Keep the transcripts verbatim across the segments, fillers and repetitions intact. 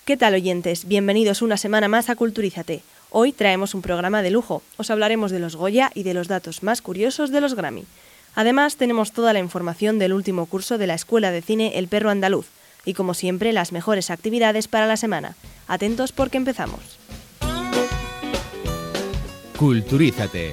¿Qué tal, oyentes? Bienvenidos una semana más a Culturízate. Hoy traemos un programa de lujo. Os hablaremos de los Goya y de los datos más curiosos de los Grammy. Además, tenemos toda la información del último curso de la Escuela de Cine El Perro Andaluz. Y como siempre, las mejores actividades para la semana. Atentos porque empezamos. Culturízate.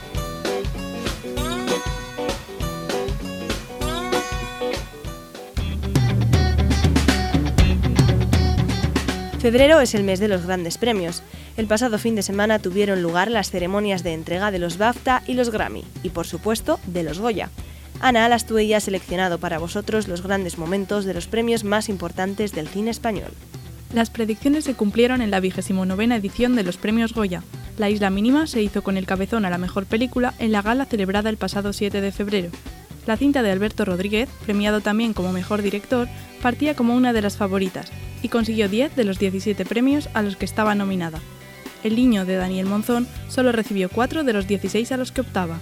Febrero es el mes de los grandes premios. El pasado fin de semana tuvieron lugar las ceremonias de entrega de los BAFTA y los Grammy, y por supuesto, de los Goya. Ana Alastuey ha seleccionado para vosotros los grandes momentos de los premios más importantes del cine español. Las predicciones se cumplieron en la vigésimo novena edición de los premios Goya. La Isla Mínima se hizo con el cabezón a la mejor película en la gala celebrada el pasado siete de febrero. La cinta de Alberto Rodríguez, premiado también como mejor director, partía como una de las favoritas y consiguió diez de los diecisiete premios a los que estaba nominada. El Niño de Daniel Monzón solo recibió cuatro de los dieciséis a los que optaba.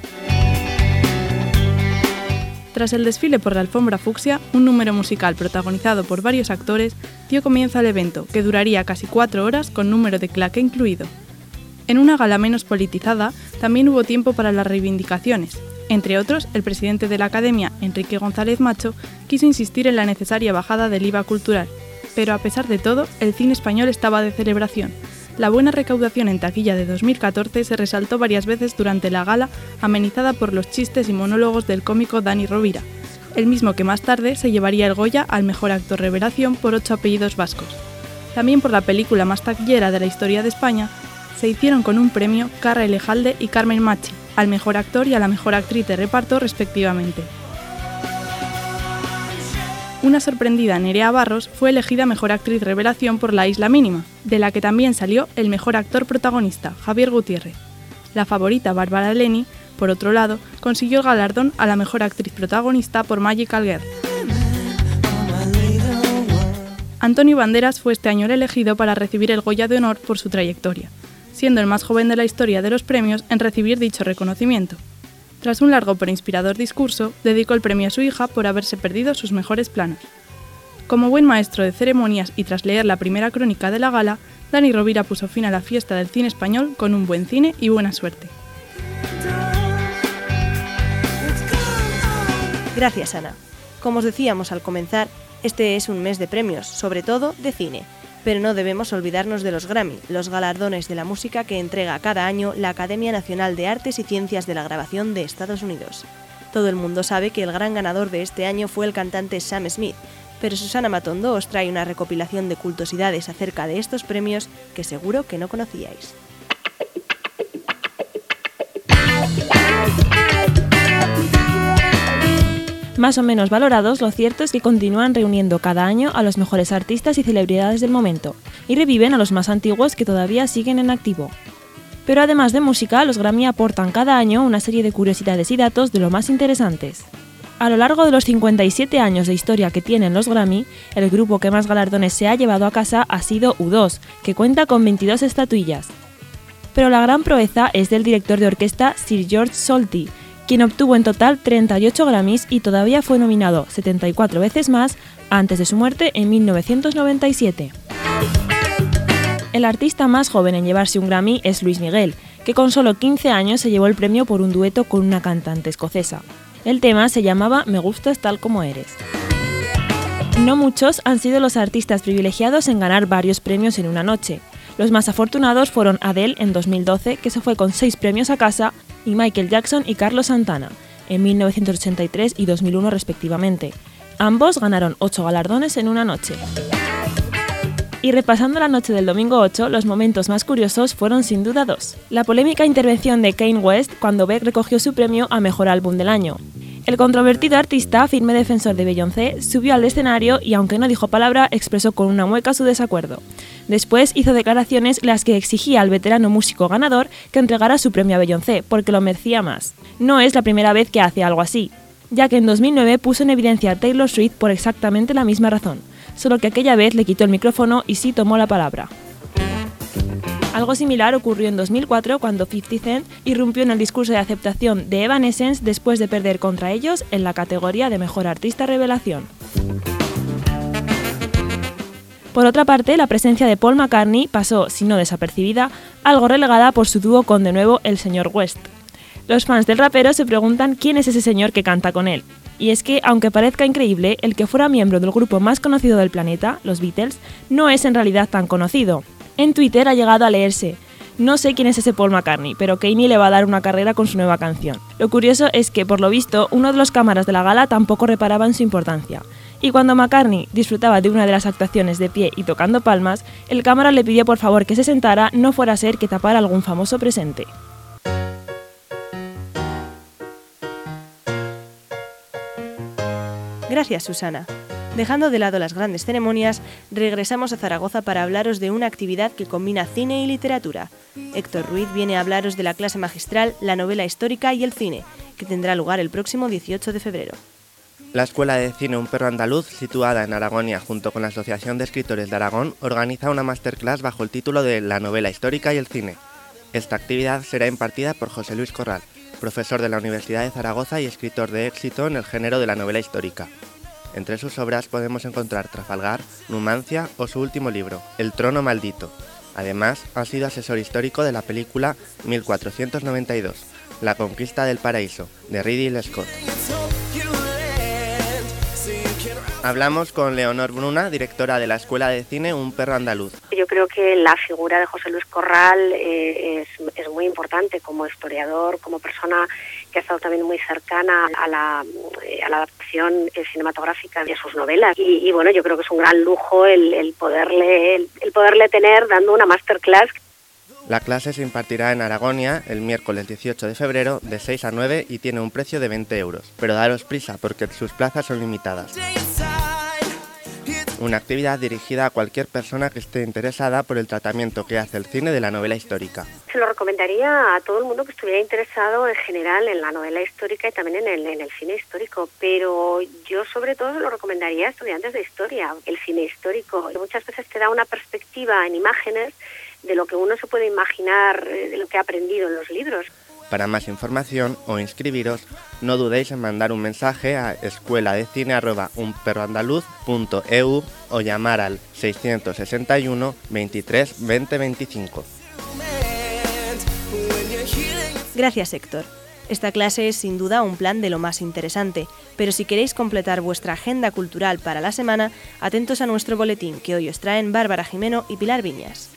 Tras el desfile por la alfombra fucsia, un número musical protagonizado por varios actores dio comienzo al evento, que duraría casi cuatro horas con número de claque incluido. En una gala menos politizada, también hubo tiempo para las reivindicaciones. Entre otros, el presidente de la Academia, Enrique González Macho, quiso insistir en la necesaria bajada del I V A cultural. Pero a pesar de todo, el cine español estaba de celebración. La buena recaudación en taquilla de dos mil catorce se resaltó varias veces durante la gala, amenizada por los chistes y monólogos del cómico Dani Rovira, el mismo que más tarde se llevaría el Goya al mejor actor revelación por ocho apellidos vascos. También por la película más taquillera de la historia de España, se hicieron con un premio Carra Elejalde y Carmen Machi, al mejor actor y a la mejor actriz de reparto respectivamente. Una sorprendida Nerea Barros fue elegida mejor actriz revelación por La Isla Mínima, de la que también salió el mejor actor protagonista, Javier Gutiérrez. La favorita Bárbara Leni, por otro lado, consiguió el galardón a la mejor actriz protagonista por Magical Girl. Antonio Banderas fue este año el elegido para recibir el Goya de Honor por su trayectoria, siendo el más joven de la historia de los premios en recibir dicho reconocimiento. Tras un largo pero inspirador discurso, dedicó el premio a su hija por haberse perdido sus mejores planos. Como buen maestro de ceremonias y tras leer la primera crónica de la gala, Dani Rovira puso fin a la fiesta del cine español con un buen cine y buena suerte. Gracias, Ana. Como os decíamos al comenzar, este es un mes de premios, sobre todo de cine. Pero no debemos olvidarnos de los Grammy, los galardones de la música que entrega cada año la Academia Nacional de Artes y Ciencias de la Grabación de Estados Unidos. Todo el mundo sabe que el gran ganador de este año fue el cantante Sam Smith, pero Susana Matondo os trae una recopilación de cultosidades acerca de estos premios que seguro que no conocíais. Más o menos valorados, lo cierto es que continúan reuniendo cada año a los mejores artistas y celebridades del momento, y reviven a los más antiguos que todavía siguen en activo. Pero además de música, los Grammy aportan cada año una serie de curiosidades y datos de lo más interesantes. A lo largo de los cincuenta y siete años de historia que tienen los Grammy, el grupo que más galardones se ha llevado a casa ha sido U dos, que cuenta con veintidós estatuillas. Pero la gran proeza es del director de orquesta Sir George Solti, quien obtuvo en total treinta y ocho Grammys y todavía fue nominado setenta y cuatro veces más antes de su muerte en mil novecientos noventa y siete. El artista más joven en llevarse un Grammy es Luis Miguel, que con solo quince años se llevó el premio por un dueto con una cantante escocesa. El tema se llamaba Me gustas tal como eres. No muchos han sido los artistas privilegiados en ganar varios premios en una noche. Los más afortunados fueron Adele en dos mil doce, que se fue con seis premios a casa, y Michael Jackson y Carlos Santana, en mil novecientos ochenta y tres y dos mil uno respectivamente. Ambos ganaron ocho galardones en una noche. Y repasando la noche del domingo ocho, los momentos más curiosos fueron sin duda dos. La polémica intervención de Kanye West cuando Beck recogió su premio a Mejor Álbum del Año. El controvertido artista, firme defensor de Beyoncé, subió al escenario y, aunque no dijo palabra, expresó con una mueca su desacuerdo. Después hizo declaraciones las que exigía al veterano músico ganador que entregara su premio a Beyoncé, porque lo merecía más. No es la primera vez que hace algo así, ya que en dos mil nueve puso en evidencia a Taylor Swift por exactamente la misma razón, solo que aquella vez le quitó el micrófono y sí tomó la palabra. Algo similar ocurrió en dos mil cuatro cuando cincuenta Cent irrumpió en el discurso de aceptación de Evanescence después de perder contra ellos en la categoría de Mejor Artista Revelación. Por otra parte, la presencia de Paul McCartney pasó, si no desapercibida, algo relegada por su dúo con de nuevo el señor West. Los fans del rapero se preguntan quién es ese señor que canta con él. Y es que, aunque parezca increíble, el que fuera miembro del grupo más conocido del planeta, los Beatles, no es en realidad tan conocido. En Twitter ha llegado a leerse: no sé quién es ese Paul McCartney, pero Kanye le va a dar una carrera con su nueva canción. Lo curioso es que, por lo visto, uno de los cámaras de la gala tampoco reparaba en su importancia. Y cuando McCartney disfrutaba de una de las actuaciones de pie y tocando palmas, el cámara le pidió por favor que se sentara, no fuera a ser que tapara algún famoso presente. Gracias, Susana. Dejando de lado las grandes ceremonias, regresamos a Zaragoza para hablaros de una actividad que combina cine y literatura. Héctor Ruiz viene a hablaros de la clase magistral La novela histórica y el cine, que tendrá lugar el próximo dieciocho de febrero. La Escuela de Cine Un Perro Andaluz, situada en Aragonia junto con la Asociación de Escritores de Aragón, organiza una masterclass bajo el título de La novela histórica y el cine. Esta actividad será impartida por José Luis Corral, profesor de la Universidad de Zaragoza y escritor de éxito en el género de la novela histórica. Entre sus obras podemos encontrar Trafalgar, Numancia o su último libro, El trono maldito. Además, ha sido asesor histórico de la película mil cuatrocientos noventa y dos, La conquista del paraíso, de Ridley Scott. Hablamos con Leonor Bruna, directora de la Escuela de Cine Un Perro Andaluz. Yo creo que la figura de José Luis Corral eh, es, es muy importante como historiador, como persona que ha estado también muy cercana a la, a la adaptación cinematográfica de sus novelas. Y, y bueno, yo creo que es un gran lujo el, el, poderle, el, el poderle tener dando una masterclass. La clase se impartirá en Aragonia el miércoles dieciocho de febrero de seis a nueve y tiene un precio de veinte euros. Pero daros prisa porque sus plazas son limitadas. Una actividad dirigida a cualquier persona que esté interesada por el tratamiento que hace el cine de la novela histórica. Se lo recomendaría a todo el mundo que estuviera interesado en general en la novela histórica y también en el, en el cine histórico, pero yo sobre todo se lo recomendaría a estudiantes de historia. El cine histórico muchas veces te da una perspectiva en imágenes de lo que uno se puede imaginar, de lo que ha aprendido en los libros. Para más información o inscribiros, no dudéis en mandar un mensaje a escuela de cine arroba un perro andaluz punto e u o llamar al seiscientos sesenta y uno veintitrés veinte veinticinco. Gracias, Héctor. Esta clase es sin duda un plan de lo más interesante, pero si queréis completar vuestra agenda cultural para la semana, atentos a nuestro boletín que hoy os traen Bárbara Jimeno y Pilar Viñas.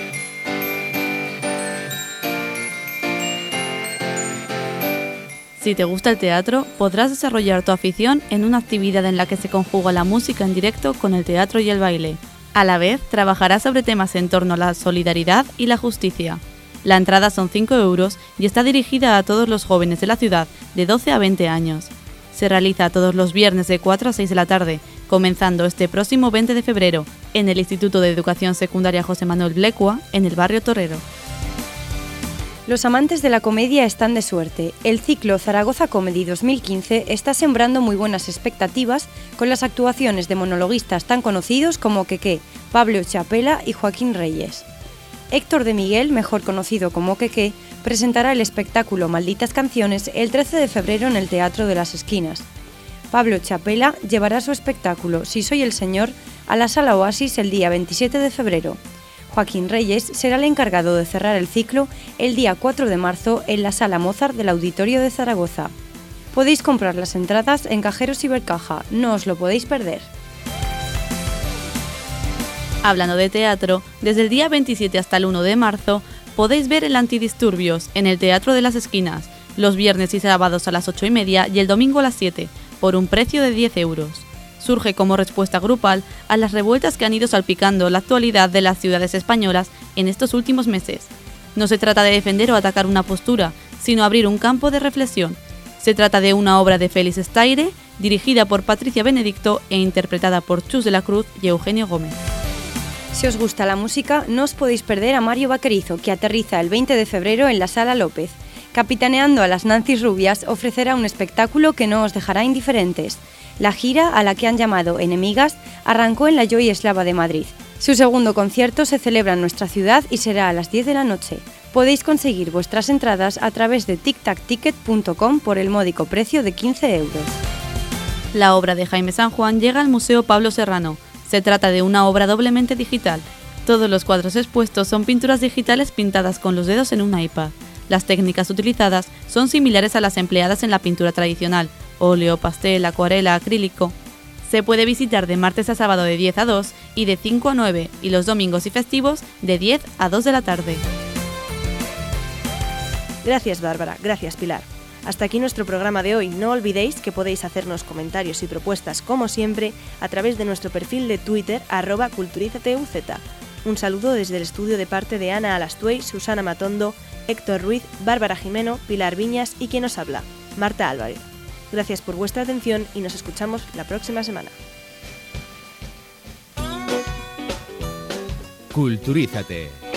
Si te gusta el teatro, podrás desarrollar tu afición en una actividad en la que se conjuga la música en directo con el teatro y el baile. A la vez, trabajarás sobre temas en torno a la solidaridad y la justicia. La entrada son cinco euros y está dirigida a todos los jóvenes de la ciudad de doce a veinte años. Se realiza todos los viernes de cuatro a seis de la tarde, comenzando este próximo veinte de febrero, en el Instituto de Educación Secundaria José Manuel Blecua, en el barrio Torrero. Los amantes de la comedia están de suerte. El ciclo Zaragoza Comedy dos mil quince está sembrando muy buenas expectativas con las actuaciones de monologuistas tan conocidos como Quequé, Pablo Chapela y Joaquín Reyes. Héctor de Miguel, mejor conocido como Quequé, presentará el espectáculo Malditas Canciones el trece de febrero en el Teatro de las Esquinas. Pablo Chapela llevará su espectáculo Si soy el Señor a la Sala Oasis el día veintisiete de febrero. Joaquín Reyes será el encargado de cerrar el ciclo el día cuatro de marzo en la Sala Mozart del Auditorio de Zaragoza. Podéis comprar las entradas en Cajeros Ibercaja, no os lo podéis perder. Hablando de teatro, desde el día veintisiete hasta el uno de marzo podéis ver el Antidisturbios en el Teatro de las Esquinas, los viernes y sábados a las ocho y media y el domingo a las siete, por un precio de diez euros. Surge como respuesta grupal a las revueltas que han ido salpicando la actualidad de las ciudades españolas en estos últimos meses. No se trata de defender o atacar una postura, sino abrir un campo de reflexión. Se trata de una obra de Félix Estaire, dirigida por Patricia Benedicto e interpretada por Chus de la Cruz y Eugenio Gómez. Si os gusta la música, no os podéis perder a Mario Vaquerizo, que aterriza el veinte de febrero en la Sala López. Capitaneando a las Nancy's Rubias, ofrecerá un espectáculo que no os dejará indiferentes. La gira, a la que han llamado Enemigas, arrancó en la Joy Eslava de Madrid. Su segundo concierto se celebra en nuestra ciudad y será a las diez de la noche. Podéis conseguir vuestras entradas a través de tic tac ticket punto com por el módico precio de quince euros. La obra de Jaime San Juan llega al Museo Pablo Serrano. Se trata de una obra doblemente digital. Todos los cuadros expuestos son pinturas digitales pintadas con los dedos en un iPad. Las técnicas utilizadas son similares a las empleadas en la pintura tradicional: óleo, pastel, acuarela, acrílico. Se puede visitar de martes a sábado de diez a dos y de cinco a nueve, y los domingos y festivos de diez a dos de la tarde. Gracias, Bárbara. Gracias, Pilar. Hasta aquí nuestro programa de hoy. No olvidéis que podéis hacernos comentarios y propuestas, como siempre, a través de nuestro perfil de Twitter, arroba culturizatuz. Un saludo desde el estudio de parte de Ana Alastuey, Susana Matondo, Héctor Ruiz, Bárbara Jimeno, Pilar Viñas y quien os habla, Marta Álvarez. Gracias por vuestra atención y nos escuchamos la próxima semana. Culturízate.